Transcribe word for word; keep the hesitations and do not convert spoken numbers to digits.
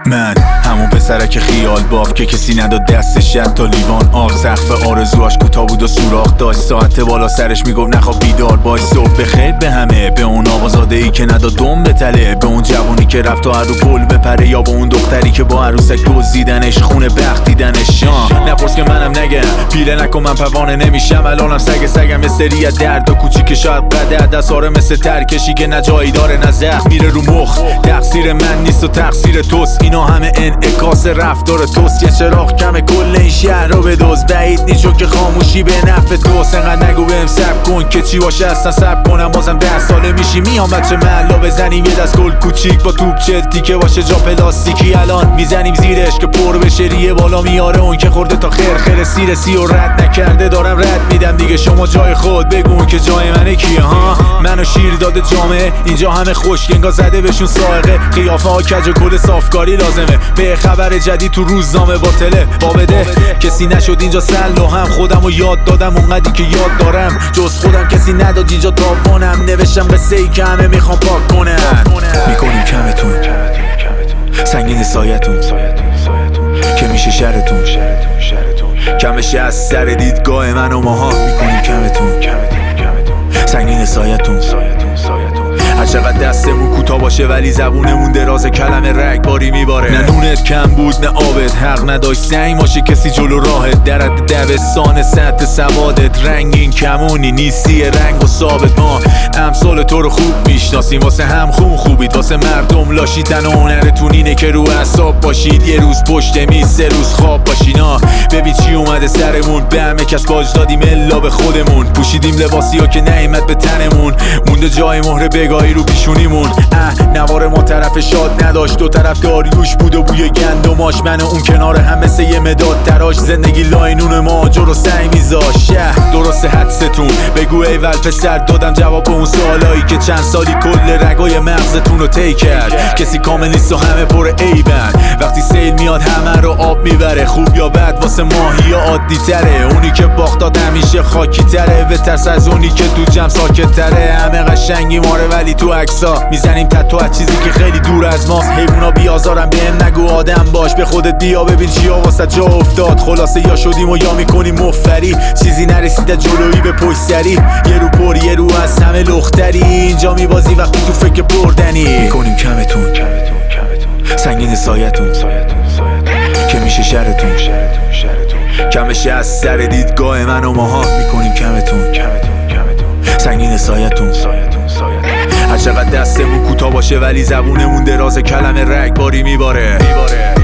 من همون پسره که خیال باف که کسی نداد دستش تا لیوان آب. سقف آرزوهاش کوتاه بود و سوراخ داشت، ساعت بالا سرش میگفت نخواب بیدار باش. صبح بخیر به همه، به اون آقازاده ای که نداد دم به تله، به اون جوونی که رفت تا هر رو پل بپره، یا به اون دختری که با عروسک دزدیدنش، خونه بخت دیدنش. شام نپرس که منم نگم، پیله نکن من پروانه نمیشم، الانم سگ سگم استری درد و کوچیک شاید قدر دستاره مثل ترکشی که نه جایی داره نه زخم میره رو مخ. تقصیر من نیست و تقصیر توست، اینا همه انعکاس رفتار توست. یه چراغ کم کل این شهر رو بدوز، بعید نیست چون که خاموشی به نفع توست. انقدر نگو بهم صبر کن که چی باشه اصلا صبر کنم، بازم ده ساله میشی میام بچه محلا بزنیم یه دست گل کوچیک با توپ چلتی که باشه جا پلاستیکی. الان میزنیم زیرش که پر بشه، ریه بالا میاره اون که خورده تا خیر خیر سیر سی و رد نکرده دارم رد میدم دیگه. شما جای خود بگون که جای منه کیه ها؟ منو شیر داده جامعه، اینجا همه خوشگنگا زده بهشون سائقه، قیافه ها کج و کل صافکاری لازمه. به خبر جدید تو روزنامه باطله بابده، کسی نشد اینجا سل و هم خودمو یاد دادم اونقدی که یاد دارم، جز خودم کسی نداد اینجا تاوانم. نوشتم قصه ای که همه میخوام پاک کنن. میکنیم کمتون سنگین سایتون که میشه شرتون، کمشه از سر دیدگاه من و ماها. میکنیم کمتون سنگین سایتون، هر چقدر دستمون کوتاه باشه ولی زبونمون دراز، کلمه رگباری میباره. نه نونت کم بود نه آبت، حق نداشت سنگ باشه کسی جلو راهت. درد دبستان سطح سوادت، رنگین کمونی نیستی رنگ و ثابت. ما امثال تو رو خوب میشناسیم، واسه هم خون خوبید، واسه مردم لاشیدن و هنرتون اینه که رو اعصاب باشید. یه روز پشت میز سه روز خواب باشینا. ببین چی اومده سرمون، به همه کس باج دادیم الا به خودمون. پوشیدیم لباسی ها که نعمت به تنمون، مونده جای مهر بگاهی رو پیشونیمون. اه نوار ما طرف شاد نداشت، دو طرف داریوش بود و بوی گندماش. من اون کنار هم مثل یه مداد تراش، زندگی لاینون ماجر رو سعی میذاش. شه درست حدستون بگو ایول پسر، دادم جواب به اون سوالایی که چند سالی کل رگای مغزتون رو طی کرد. کسی کامل نیست و همه پر عیبن، وقتی سیل میاد همه رو آب میبره. خوب یا بد واسه ماهی یا عادی تره، اونی که باخت داد همیشه خاکی تره. بترس از اونی که تو جمع ساکت تره، همه قشنگی ماره ولی تو عکسا میزنیم تتو از چیزی که خیلی دور از ماست. حیونا بیازارم بهم نگو آدم باش، به خودت بیا ببین چیا واسه جا افتاد. خلاصه یا شدیم و یا میکنیم مفری، چیزی نرسیده جلویی به پشت سری. یه رو پر یه رو از همه لختری، اینجا میبازی وقتی تو فکر بردنی. میکنیم کمتون سنگین سایتون که میشه شرتون، کمشه از سر دیدگاه من و ماها. میکنیم کمتون سنگین سایتون، هر چقدر دستمون کوتاه باشه ولی زبونمون دراز، کلمه رگباری میباره.